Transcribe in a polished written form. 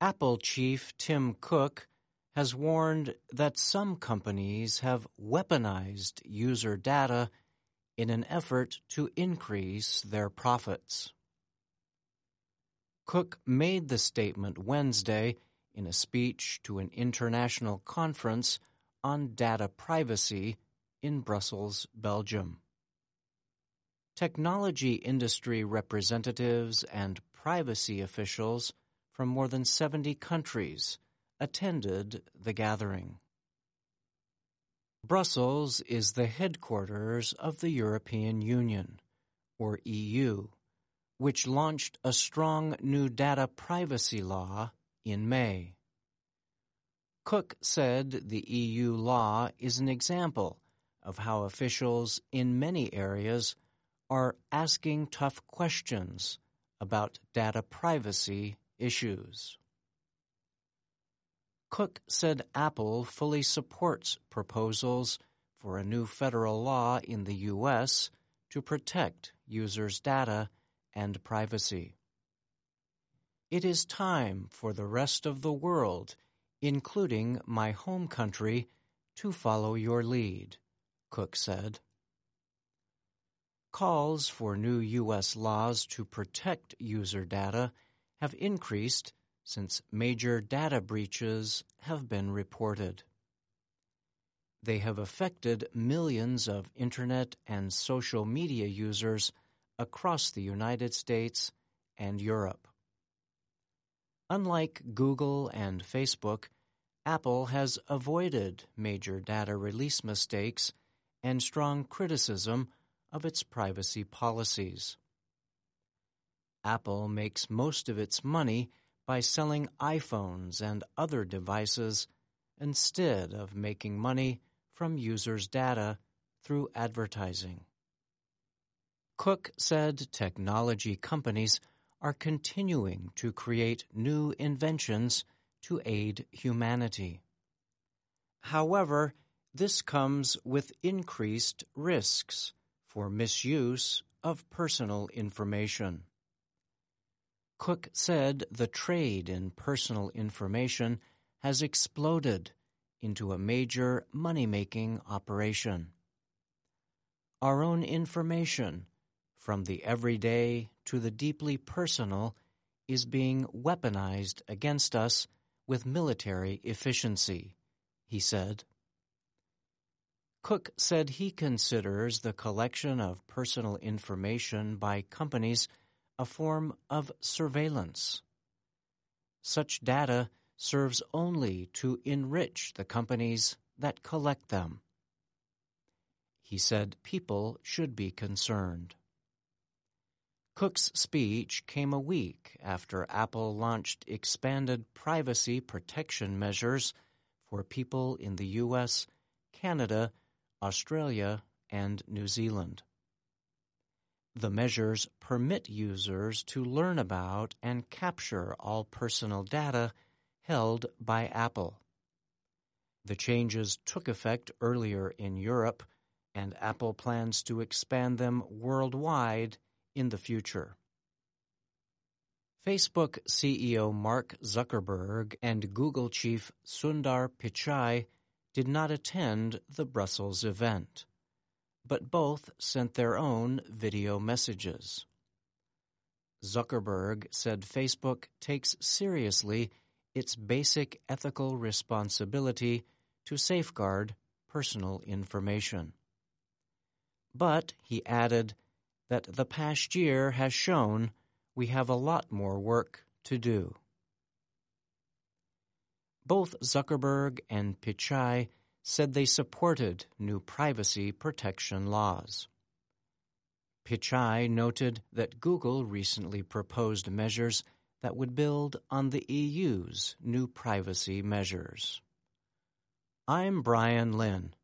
Apple chief Tim Cook has warned that some companies have weaponized user data in an effort to increase their profits. Cook made the statement Wednesday in a speech to an international conference on data privacy in Brussels, Belgium. Technology industry representatives and privacy officials from more than 70 countries attended the gathering. Brussels is the headquarters of the European Union, or EU, which launched a strong new data privacy law in May. Cook said the EU law is an example of how officials in many areas are asking tough questions about data privacy issues. Cook said Apple fully supports proposals for a new federal law in the U.S. to protect users' data and privacy. It is time for the rest of the world, including my home country, to follow your lead, Cook said. Calls for new U.S. laws to protect user data have increased since major data breaches have been reported. They have affected millions of Internet and social media users across the United States and Europe. Unlike Google and Facebook, Apple has avoided major data release mistakes and strong criticism of its privacy policies. Apple makes most of its money by selling iPhones and other devices instead of making money from users' data through advertising. Cook said technology companies are continuing to create new inventions to aid humanity. However, this comes with increased risks for misuse of personal information. Cook said the trade in personal information has exploded into a major money-making operation. Our own information, from the everyday to the deeply personal, is being weaponized against us with military efficiency, he said. Cook said he considers the collection of personal information by companies a form of surveillance. Such data serves only to enrich the companies that collect them. He said people should be concerned. Cook's speech came a week after Apple launched expanded privacy protection measures for people in the U.S., Canada, Australia, and New Zealand. The measures permit users to learn about and capture all personal data held by Apple. The changes took effect earlier in Europe, and Apple plans to expand them worldwide in the future. Facebook CEO Mark Zuckerberg and Google chief Sundar Pichai did not attend the Brussels event, but both sent their own video messages. Zuckerberg said Facebook takes seriously its basic ethical responsibility to safeguard personal information. But, he added, that the past year has shown we have a lot more work to do. Both Zuckerberg and Pichai said they supported new privacy protection laws. Pichai noted that Google recently proposed measures that would build on the EU's new privacy measures. I'm Brian Lynn.